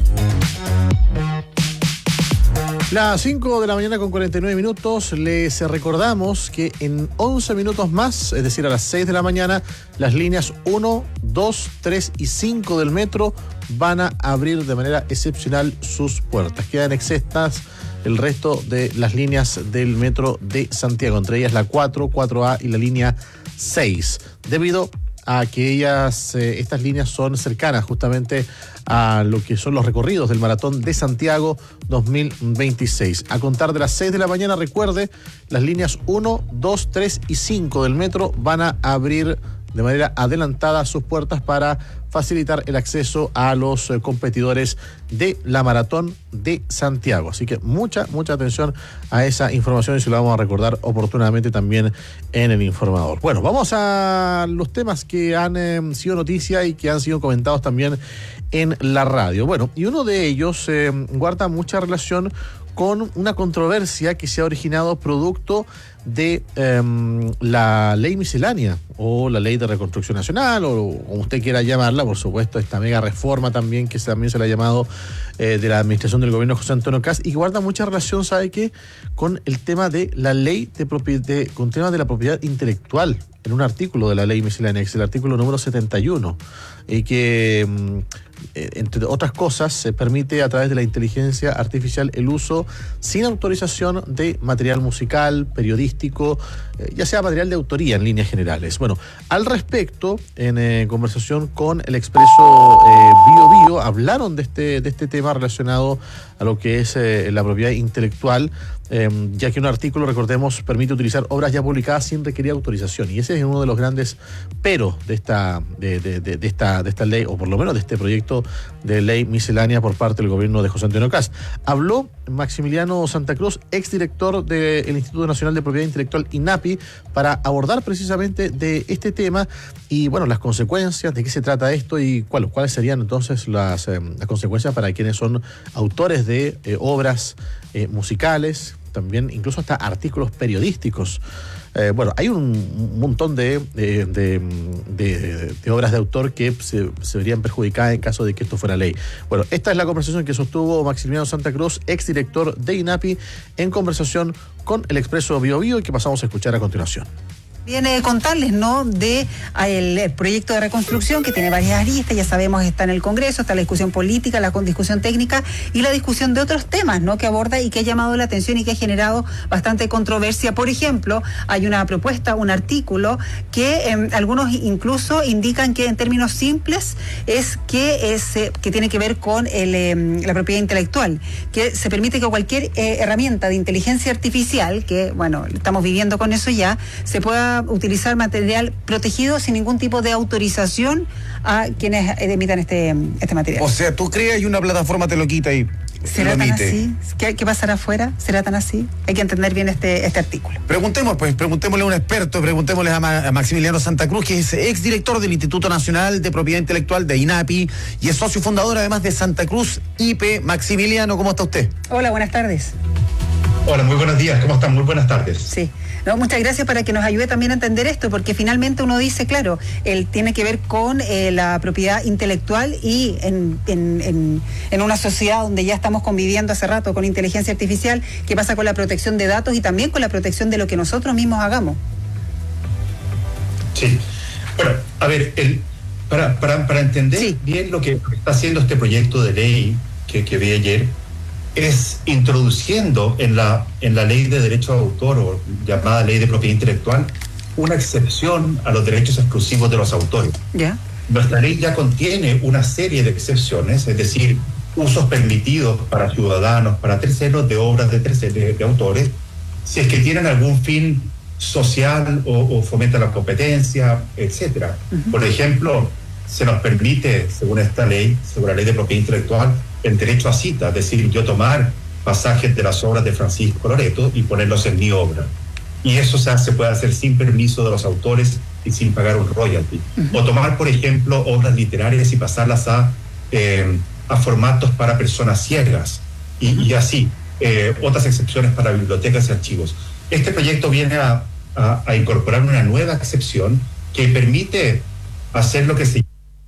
S6: Las cinco de la mañana con cuarenta y nueve minutos, les recordamos que en once minutos más, es decir, a las seis de la mañana, las líneas uno, dos, tres y cinco del metro van a abrir de manera excepcional sus puertas. Quedan exentas el resto de las líneas del metro de Santiago, entre ellas la cuatro, cuatro A y la línea seis, debido a que ellas, eh, estas líneas son cercanas justamente a lo que son los recorridos del Maratón de Santiago dos mil veintiséis. A contar de las seis de la mañana, recuerde, las líneas uno, dos, tres y cinco del metro van a abrir de manera adelantada sus puertas para facilitar el acceso a los eh, competidores de la Maratón de Santiago. Así que mucha, mucha atención a esa información y se la vamos a recordar oportunamente también en el informador. Bueno, vamos a los temas que han eh, sido noticia y que han sido comentados también en la radio. Bueno, y uno de ellos eh, guarda mucha relación con una controversia que se ha originado producto de eh, la ley miscelánea o la ley de reconstrucción nacional, o como usted quiera llamarla, por supuesto, esta mega reforma también que también se le ha llamado eh, de la administración del gobierno José Antonio Kast, y que guarda mucha relación, ¿sabe qué?, con el tema de la ley de propiedad, con el tema de la propiedad intelectual, en un artículo de la ley miscelánea, que es el artículo número setenta y uno, y que eh, entre otras cosas se permite a través de la inteligencia artificial el uso sin autorización de material musical, periodístico, eh, ya sea material de autoría en líneas generales. Bueno, al respecto, en eh, conversación con el Expreso eh, Bio Bio, hablaron de este, de este tema relacionado a lo que es eh, la propiedad intelectual, eh, ya que un artículo, recordemos, permite utilizar obras ya publicadas sin requerir autorización, y ese es uno de los grandes peros de esta, de, de, de, de esta, de esta ley, o por lo menos de este proyecto de ley miscelánea por parte del gobierno de José Antonio Kast. Habló Maximiliano Santa Cruz, exdirector del Instituto Nacional de Propiedad Intelectual, INAPI, para abordar precisamente de este tema y, bueno, las consecuencias, de qué se trata esto y cuál, cuáles serían entonces las, eh, las consecuencias para quienes son autores de eh, obras eh, musicales, también incluso hasta artículos periodísticos. Eh, bueno, hay un, un montón de, de, de, de, de obras de autor que se, se verían perjudicadas en caso de que esto fuera ley. Bueno, esta es la conversación que sostuvo Maximiliano Santa Cruz, exdirector de INAPI, en conversación con el Expreso Bio Bio, y que pasamos a escuchar a continuación.
S20: Viene contarles, ¿no?, de el, el proyecto de reconstrucción, que tiene varias aristas, ya sabemos, está en el Congreso, está la discusión política, la discusión técnica y la discusión de otros temas, ¿no?, que aborda y que ha llamado la atención y que ha generado bastante controversia. Por ejemplo, hay una propuesta, un artículo que eh, algunos incluso indican que en términos simples es que es eh, que tiene que ver con el, eh, la propiedad intelectual, que se permite que cualquier eh, herramienta de inteligencia artificial, que bueno, estamos viviendo con eso ya, se pueda utilizar material protegido sin ningún tipo de autorización a quienes emitan este, este material.
S21: O sea, tú creas y una plataforma te lo quita y
S20: ¿Será tan así? ¿Qué, ¿Qué pasará afuera? ¿Será tan así? Hay que entender bien este, este artículo.
S21: Preguntemos, pues, preguntémosle a un experto, preguntémosle a, Ma- a Maximiliano Santa Cruz, que es exdirector del Instituto Nacional de Propiedad Intelectual de INAPI y es socio fundador además de Santa Cruz I P. Maximiliano, ¿cómo está usted?
S20: Hola, buenas tardes.
S22: Hola, muy buenos días, ¿cómo están? Muy buenas tardes.
S20: Sí, no, muchas gracias para que nos ayude también a entender esto, porque finalmente uno dice, claro, él tiene que ver con eh, la propiedad intelectual y en, en, en, en una sociedad donde ya estamos conviviendo hace rato con inteligencia artificial, ¿qué pasa con la protección de datos y también con la protección de lo que nosotros mismos hagamos?
S22: Sí, bueno, a ver, el, para, para, para entender sí. bien lo que está haciendo este proyecto de ley que, que vi ayer, es introduciendo en la, en la ley de derecho de autor, o llamada ley de propiedad intelectual, una excepción a los derechos exclusivos de los autores.
S20: Yeah.
S22: Nuestra ley ya contiene una serie de excepciones, es decir, usos permitidos para ciudadanos, para terceros, de obras de, terceros, de, de autores, si es que tienen algún fin social o, o fomentan la competencia, etcétera. Uh-huh. Por ejemplo, se nos permite, según esta ley, según la ley de propiedad intelectual, el derecho a cita, es decir, yo tomar pasajes de las obras de Francisco Loreto y ponerlos en mi obra. Y eso se, hace, se puede hacer sin permiso de los autores y sin pagar un royalty. Uh-huh. O tomar, por ejemplo, obras literarias y pasarlas a, eh, a formatos para personas ciegas. Y, uh-huh. y así, eh, otras excepciones para bibliotecas y archivos. Este proyecto viene a, a, a incorporar una nueva excepción que permite hacer lo que se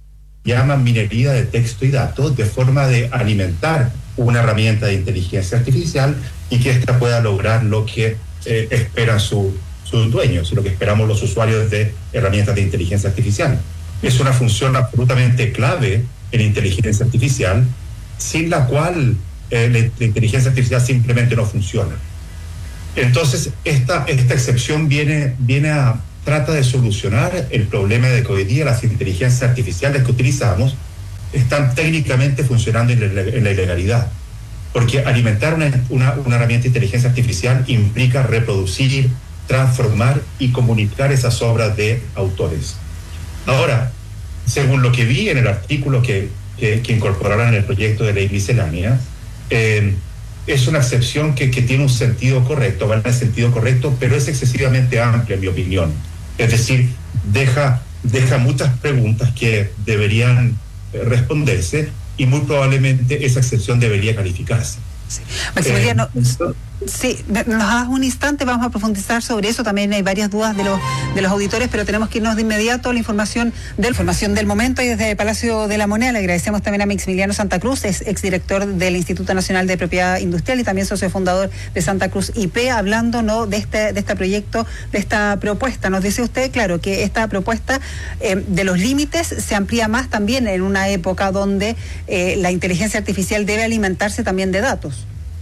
S22: llama minería de texto y datos, de forma de alimentar una herramienta de inteligencia artificial y que ésta pueda lograr lo que eh, esperan su, sus dueños y lo que esperamos los usuarios de herramientas de inteligencia artificial. Es una función absolutamente clave en inteligencia artificial, sin la cual eh, la, la inteligencia artificial simplemente no funciona. Entonces, esta, esta excepción viene, viene a trata de solucionar el problema de que hoy día las inteligencias artificiales que utilizamos están técnicamente funcionando en la, en la ilegalidad. Porque alimentar una, una, una herramienta de inteligencia artificial implica reproducir, transformar y comunicar esas obras de autores. Ahora, según lo que vi en el artículo que, que, que incorporaron en el proyecto de ley miscelánea, eh, es una excepción que, que tiene un sentido correcto, va en el sentido correcto, pero es excesivamente amplia, en mi opinión. Es decir, deja, deja muchas preguntas que deberían responderse y muy probablemente esa excepción debería calificarse.
S20: Sí. Maximiliano, eh, sí, nos das un instante, vamos a profundizar sobre eso. También hay varias dudas de los de los auditores, pero tenemos que irnos de inmediato a la información de la información del momento y desde el Palacio de la Moneda. Le agradecemos también a Maximiliano Santa Cruz, es exdirector del Instituto Nacional de Propiedad Industrial y también socio fundador de Santa Cruz I P, hablando no de este de este proyecto, de esta propuesta. Nos dice usted, claro, que esta propuesta eh, de los límites se amplía más también en una época donde eh, la inteligencia artificial debe alimentarse también de datos.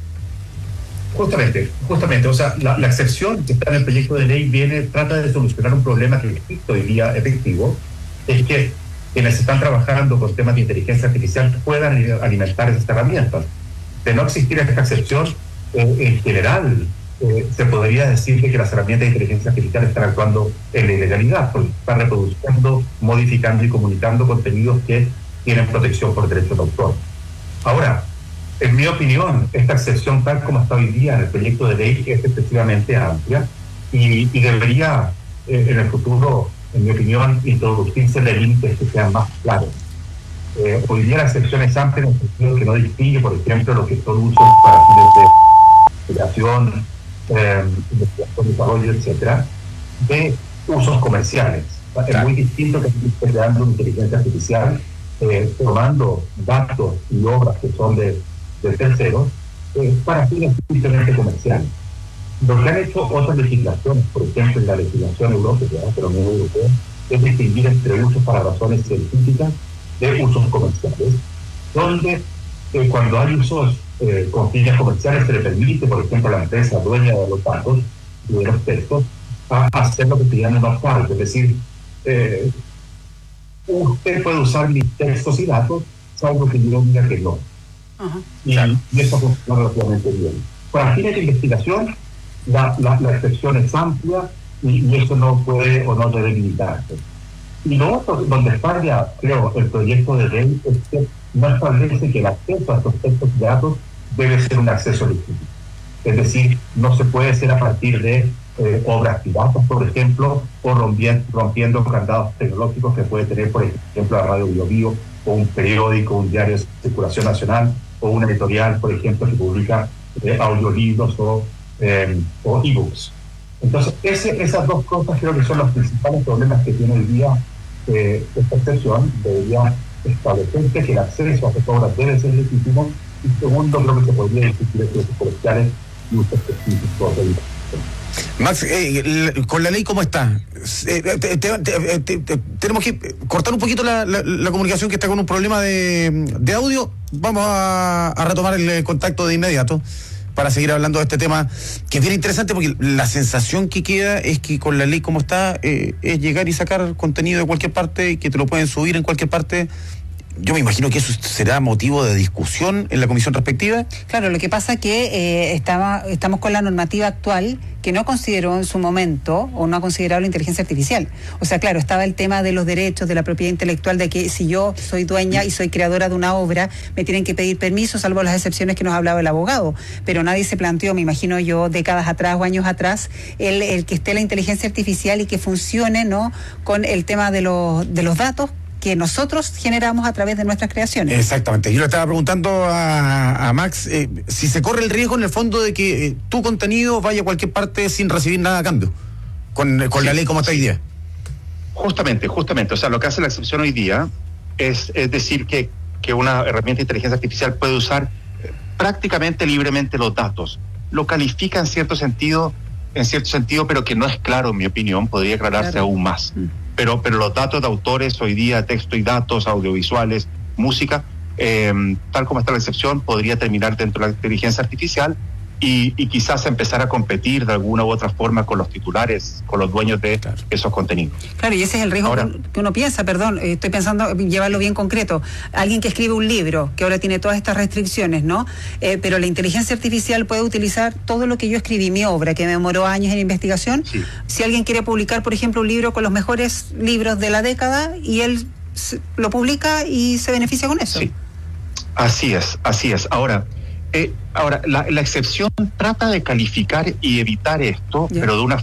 S22: Justamente, justamente, o sea, la, la excepción que está en el proyecto de ley viene, trata de solucionar un problema que existe hoy día efectivo, es que quienes están trabajando con temas de inteligencia artificial puedan alimentar esas herramientas. De no existir esta excepción, eh, en general, eh, se podría decir que las herramientas de inteligencia artificial están actuando en la ilegalidad, porque están reproduciendo, modificando y comunicando contenidos que tienen protección por derechos de autor. Ahora, en mi opinión, esta excepción tal como está hoy día en el proyecto de ley es excesivamente amplia y, y debería eh, en el futuro, en mi opinión, introducirse límites que sean más claros. Eh, hoy día la excepción es amplia en el sentido que no distingue, por ejemplo, lo que son usos para fines de investigación, eh, investigación, desarrollo, etcétera, de usos comerciales. Es muy distinto que esté creando una inteligencia artificial, eh, tomando datos y obras que son de de terceros, eh, para fines simplemente comerciales. Lo que han hecho otras legislaciones, por ejemplo, en la legislación europea, pero no europea, es distinguir entre usos para razones científicas de usos comerciales, donde eh, cuando hay usos eh, con fines comerciales se le permite, por ejemplo, a la empresa dueña de los datos y de los textos, a hacer lo que se llama un opt-out, es decir, eh, usted puede usar mis textos y datos, salvo que yo diga que no. Uh-huh. Y, y eso funciona relativamente bien. Para fines de investigación, la, la, la excepción es amplia y, y eso no puede o no debe limitarse. Y lo otro, donde falla, creo, el proyecto de ley es que no establece que el acceso a estos textos y datos debe ser un acceso legítimo. Es decir, no se puede ser a partir de eh, obras piratas, por ejemplo, o rompiendo, rompiendo candados tecnológicos que puede tener, por ejemplo, la Radio Bio Bio, o un periódico, un diario de circulación nacional, o una editorial, por ejemplo, que publica eh, audiolibros o, eh, o e-books. Entonces, ese, esas dos cosas creo que son los principales problemas que tiene hoy día eh, esta excepción. Debería establecerse que el acceso a estas obras debe ser legítimo, y segundo, creo que se podría discutir usos comerciales y usos específicos de vida.
S21: Max, eh, con la ley, ¿cómo está? Eh, te, te, te, te, te, tenemos que cortar un poquito la, la, la comunicación, que está con un problema de, de audio. Vamos a, a retomar el contacto de inmediato para seguir hablando de este tema, que es bien interesante, porque la sensación que queda es que con la ley como está, eh, es llegar y sacar contenido de cualquier parte y que te lo pueden subir en cualquier parte. Yo me imagino que eso será motivo de discusión en la comisión respectiva.
S20: Claro, lo que pasa es que eh, estaba, estamos con la normativa actual que no consideró en su momento o no ha considerado la inteligencia artificial. O sea, claro, estaba el tema de los derechos, de la propiedad intelectual, de que si yo soy dueña y soy creadora de una obra, me tienen que pedir permiso, salvo las excepciones que nos hablaba el abogado. Pero nadie se planteó, me imagino yo, décadas atrás o años atrás, el, el que esté la inteligencia artificial y que funcione, ¿no?, con el tema de los, de los datos que nosotros generamos a través de nuestras creaciones.
S21: Exactamente. Yo le estaba preguntando a, a Max eh, si se corre el riesgo en el fondo de que eh, tu contenido vaya a cualquier parte sin recibir nada a cambio, con, con sí, la ley como está hoy día.
S1: Justamente, justamente. O sea, lo que hace la excepción hoy día es, es decir que, que una herramienta de inteligencia artificial puede usar eh, prácticamente libremente los datos. Lo califica en cierto sentido, en cierto sentido, pero que no es claro, en mi opinión, podría aclararse claro. aún más. Mm. Pero, pero los datos de autores hoy día, texto y datos, audiovisuales, música, eh, tal como está la excepción, podría terminar dentro de la inteligencia artificial y, y quizás empezar a competir de alguna u otra forma con los titulares, con los dueños de claro. esos contenidos.
S20: Claro, y ese es el riesgo ahora, que uno piensa, perdón, estoy pensando llevarlo bien concreto. Alguien que escribe un libro, que ahora tiene todas estas restricciones, ¿no? Eh, pero la inteligencia artificial puede utilizar todo lo que yo escribí, mi obra, que me demoró años en investigación. Sí. Si alguien quiere publicar, por ejemplo, un libro con los mejores libros de la década, y él lo publica y se beneficia con eso.
S1: Sí, así es, así es. Ahora, Eh, ahora, la, la excepción trata de calificar y evitar esto, yeah. pero de una